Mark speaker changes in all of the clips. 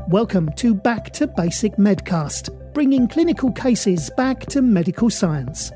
Speaker 1: Welcome to Back to Basic Medcast, bringing clinical cases back to medical science.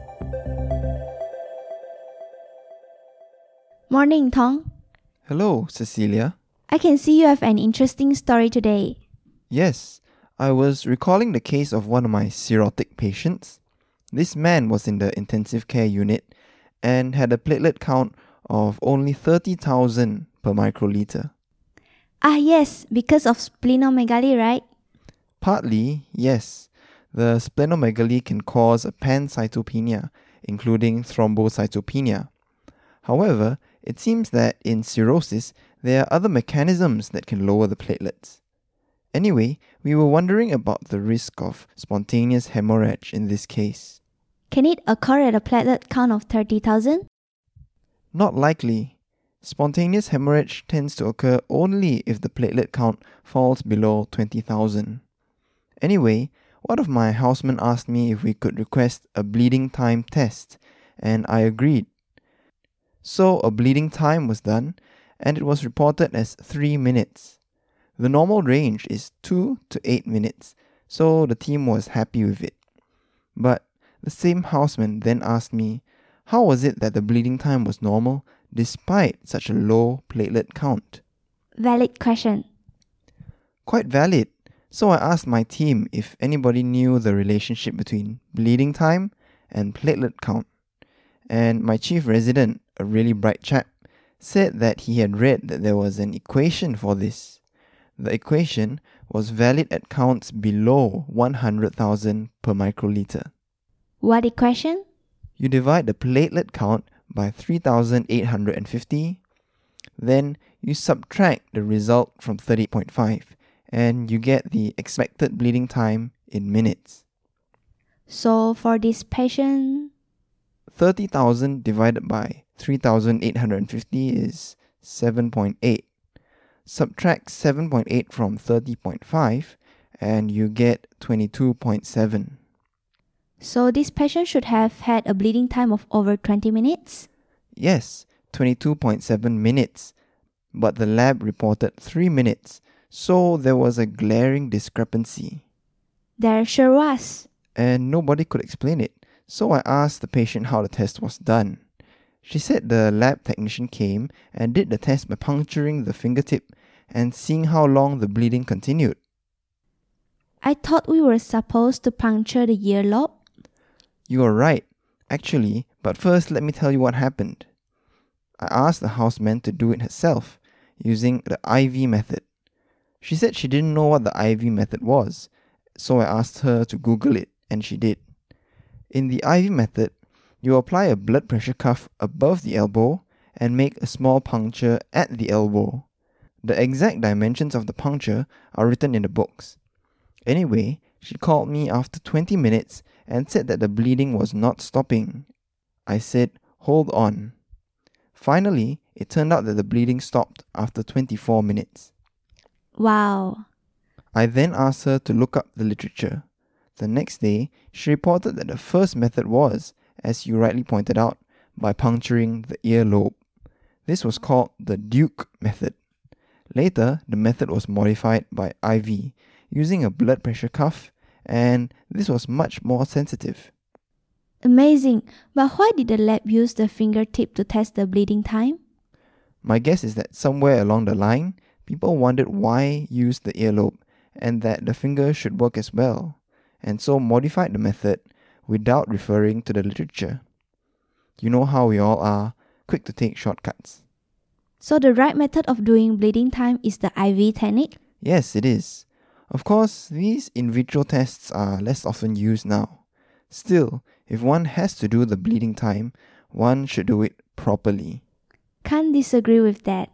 Speaker 2: Morning, Tong.
Speaker 3: Hello, Cecilia.
Speaker 2: I can see you have an interesting story today.
Speaker 3: Yes, I was recalling the case of one of my cirrhotic patients. This man was in the intensive care unit and had a platelet count of only 30,000 per microliter.
Speaker 2: Ah yes, because of splenomegaly, right?
Speaker 3: Partly, yes. The splenomegaly can cause a pancytopenia, including thrombocytopenia. However, it seems that in cirrhosis, there are other mechanisms that can lower the platelets. Anyway, we were wondering about the risk of spontaneous hemorrhage in this case.
Speaker 2: Can it occur at a platelet count of 30,000?
Speaker 3: Not likely. Spontaneous hemorrhage tends to occur only if the platelet count falls below 20,000. Anyway, one of my housemen asked me if we could request a bleeding time test, and I agreed. So a bleeding time was done, and it was reported as 3 minutes. The normal range is 2 to 8 minutes, so the team was happy with it. But the same houseman then asked me, how was it that the bleeding time was normal despite such a low platelet count?
Speaker 2: Valid question.
Speaker 3: Quite valid. So I asked my team if anybody knew the relationship between bleeding time and platelet count. And my chief resident, a really bright chap, said that he had read that there was an equation for this. The equation was valid at counts below 100,000 per microliter.
Speaker 2: What equation?
Speaker 3: You divide the platelet count by 3,850, then you subtract the result from 30.5, and you get the expected bleeding time in minutes.
Speaker 2: So for this patient,
Speaker 3: 30,000 divided by 3,850 is 7.8. Subtract 7.8 from 30.5 and you get 22.7.
Speaker 2: So this patient should have had a bleeding time of over 20 minutes?
Speaker 3: Yes, 22.7 minutes. But the lab reported 3 minutes, so there was a glaring discrepancy.
Speaker 2: There sure was.
Speaker 3: And nobody could explain it. So I asked the patient how the test was done. She said the lab technician came and did the test by puncturing the fingertip and seeing how long the bleeding continued.
Speaker 2: I thought we were supposed to puncture the earlobe.
Speaker 3: You are right, actually, but first let me tell you what happened. I asked the houseman to do it herself, using the IV method. She said she didn't know what the IV method was, so I asked her to Google it, and she did. In the IV method, you apply a blood pressure cuff above the elbow and make a small puncture at the elbow. The exact dimensions of the puncture are written in the books. Anyway, she called me after 20 minutes and said that the bleeding was not stopping. I said, hold on. Finally, it turned out that the bleeding stopped after 24 minutes.
Speaker 2: Wow.
Speaker 3: I then asked her to look up the literature. The next day, she reported that the first method was, as you rightly pointed out, by puncturing the earlobe. This was called the Duke method. Later, the method was modified by IV, using a blood pressure cuff, and this was much more sensitive.
Speaker 2: Amazing. But why did the lab use the fingertip to test the bleeding time?
Speaker 3: My guess is that somewhere along the line, people wondered why use the earlobe and that the finger should work as well, and so modified the method without referring to the literature. You know how we all are, quick to take shortcuts.
Speaker 2: So the right method of doing bleeding time is the IV technique?
Speaker 3: Yes, it is. Of course, these in vitro tests are less often used now. Still, if one has to do the bleeding time, one should do it properly.
Speaker 2: Can't disagree with that.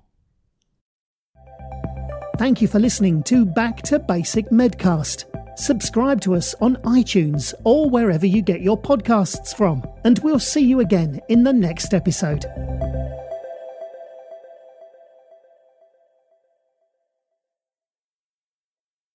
Speaker 1: Thank you for listening to Back to Basic Medcast. Subscribe to us on iTunes or wherever you get your podcasts from, and we'll see you again in the next episode.